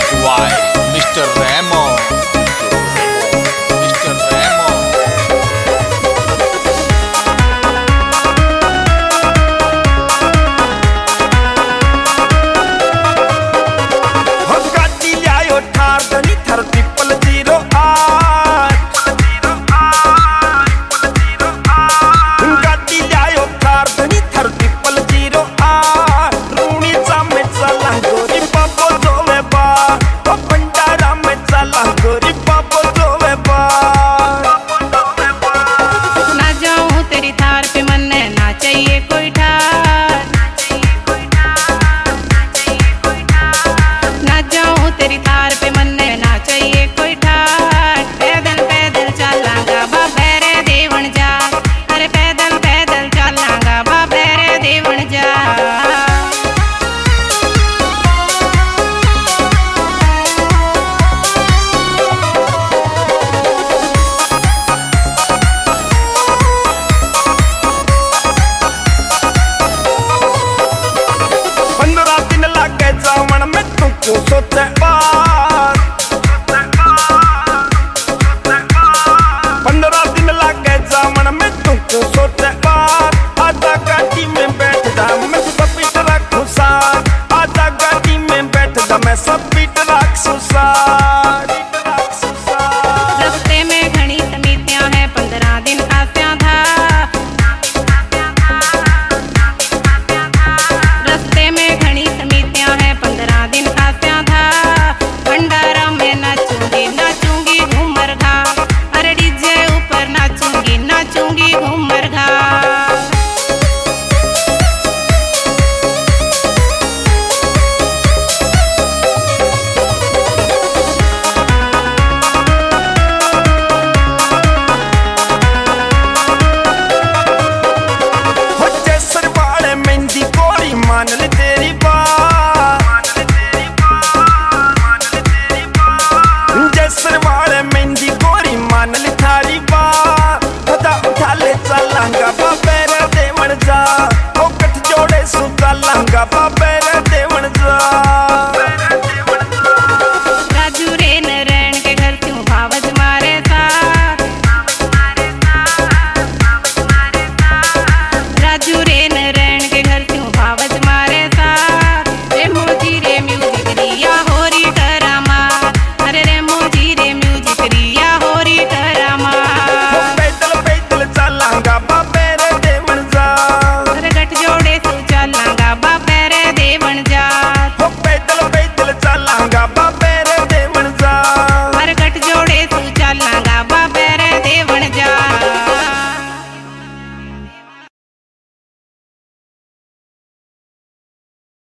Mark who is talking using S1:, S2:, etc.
S1: Why, Mr. Remo? Mr. Remo.
S2: हो गाड़ी लियायो ठार धनी थर 0008 गाड़ी लियायो ठार धनी थर 0008 रूणी में चला गोरी बाबो जोवे बा भंडारा में चला गोरी बाबो जोवे बा
S3: ना जाऊं तेरी थार पे मन ना चाहिए कोई ठार ना जाऊं तेरी थार पे मन ना चाहिए कोई ठार पैदल पैदल चलांगा बाबेरे देवण जा अरे पैदल पैदल चलांगा बाबेरे देवण जा
S2: सोचे बात 15 दिन लागे जामन में तुमको सोचे बात आजा गाड़ी में बैठ जा मैं सब पीट रखूं साथ आजा गाड़ी में बैठ जा मैं सब पीट रखूं साथ
S3: रस्ते में घनी समितियां हैं 15 दिन आस्या था रस्ते में घनी समितियां हैं 15 दिन आस्या था भंडारा में नाचूंगी घूमर घा अरे डीजे ऊपर नाचूंगी घूमर घा
S2: मान ले तेरी बात जैसर वाले मेहंदी गोरी मान ले थारी बात पता उठा ले चलांगा बाबेरे देवण जा ओ कठ जोड़े सु चलांगा बाबे